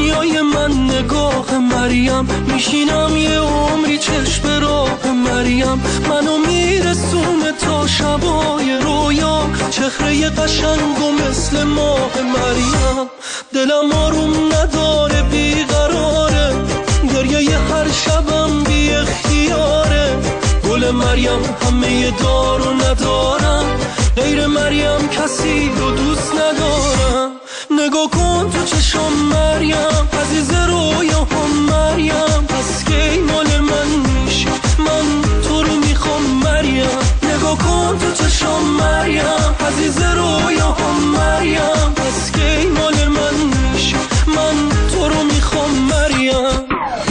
دنیای من نگاه مریم، میشینم یه عمری چشم راه مریم، منو میرسونه تا شبای رویا، چهره قشنگ و مثل ماه مریم. دلم آروم نداره بیقراره، گریه هر شبم بی اختیاره. گل مریم همه دار و ندارم، غیر مریم کسی رو دوست ندارم. نگاه کن تو چشم مریم، عزیز رویاهم مریم، پس کی مال من میشی؟ من تو رو میخوام مریم. نگاه کن تو چشم مریم، عزیز رویاهم مریم، پس کی مال من میشی؟ من تو رو میخوام مریم.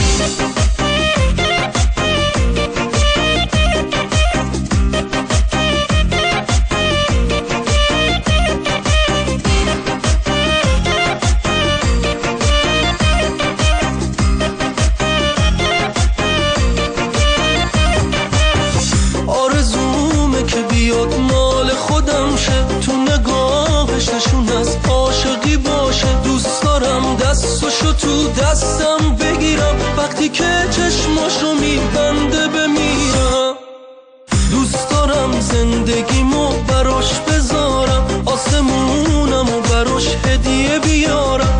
بیاد مال خودم شه، تو نگاهش نشون از عاشقی باشه. دوست دارم دستشو تو دستم بگیرم، وقتی که چشماشو میبنده بمیرم. دوست دارم زندگیمو براش بذارم، آسمونمو براش هدیه بیارم.